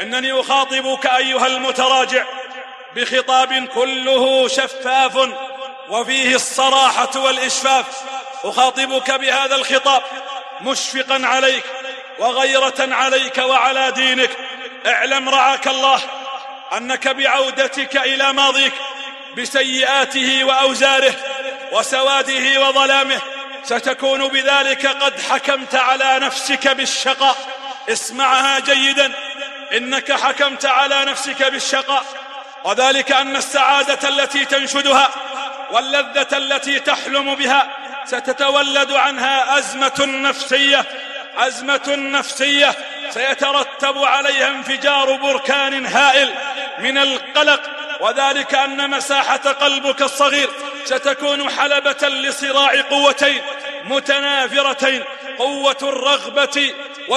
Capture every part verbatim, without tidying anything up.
إنني أخاطبك أيها المتراجع بخطاب كله شفاف وفيه الصراحة والإشفاف. أخاطبك بهذا الخطاب مشفقا عليك وغيرة عليك وعلى دينك. اعلم رعاك الله أنك بعودتك إلى ماضيك بسيئاته وأوزاره وسواده وظلامه ستكون بذلك قد حكمت على نفسك بالشقاء. اسمعها جيدا، إنك حكمت على نفسك بالشقاء، وذلك أن السعادة التي تنشدها واللذة التي تحلم بها ستتولد عنها أزمة نفسية، أزمة نفسية سيترتب عليها انفجار بركان هائل من القلق، وذلك أن مساحة قلبك الصغير ستكون حلبة لصراع قوتين متنافرتين، قوة الرغبة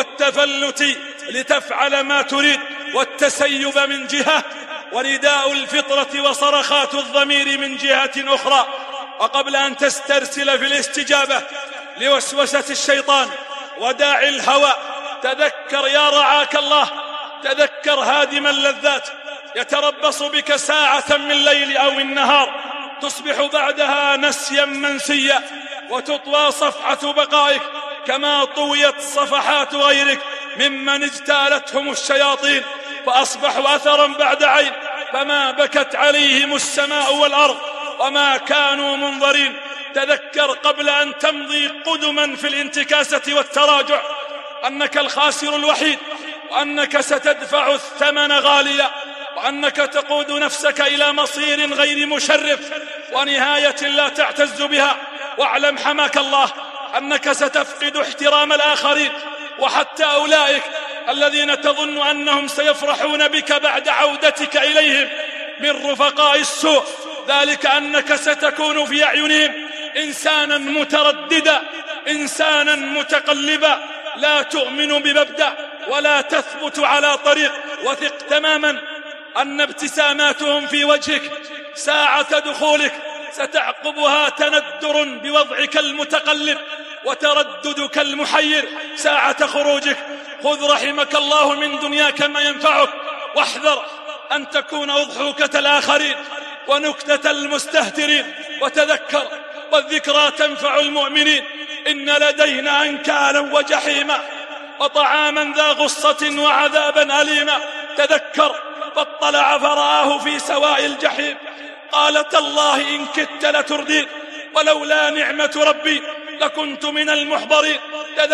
والتفلت لتفعل ما تريد والتسيب من جهة، ورداء الفطرة وصرخات الضمير من جهة أخرى. وقبل أن تسترسل في الاستجابة لوسوسة الشيطان وداعي الهوى، تذكر يا رعاك الله، تذكر هادم اللذات يتربص بك ساعة من الليل أو النهار، تصبح بعدها نسيا منسيا، وتطوى صفحة بقائك كما طويت صفحات غيرك ممن اجتالتهم الشياطين فأصبحوا أثرا بعد عين، فما بكت عليهم السماء والأرض وما كانوا منظرين. تذكر قبل أن تمضي قدما في الانتكاسة والتراجع أنك الخاسر الوحيد، وأنك ستدفع الثمن غاليا، وأنك تقود نفسك إلى مصير غير مشرف ونهاية لا تعتز بها. واعلم حماك الله أنك ستفقد احترام الآخرين، وحتى أولئك الذين تظن أنهم سيفرحون بك بعد عودتك إليهم من رفقاء السوء، ذلك أنك ستكون في أعينهم إنسانا مترددا، إنسانا متقلبا، لا تؤمن بمبدأ ولا تثبت على طريق. وثق تماما أن ابتساماتهم في وجهك ساعة دخولك ستعقبها تندر بوضعك المتقلب وترددك المحير ساعة خروجك. خذ رحمك الله من دنياك ما ينفعك، واحذر أن تكون أضحوكة الآخرين ونكتة المستهترين. وتذكر والذكرى تنفع المؤمنين، إن لدينا أنكالا وجحيما وطعاما ذا غصة وعذابا أليما. تذكر فاطلع فرآه في سواء الجحيم قال تالله إن كدت لتردين ولولا نعمة ربي لكنت من المحضرين.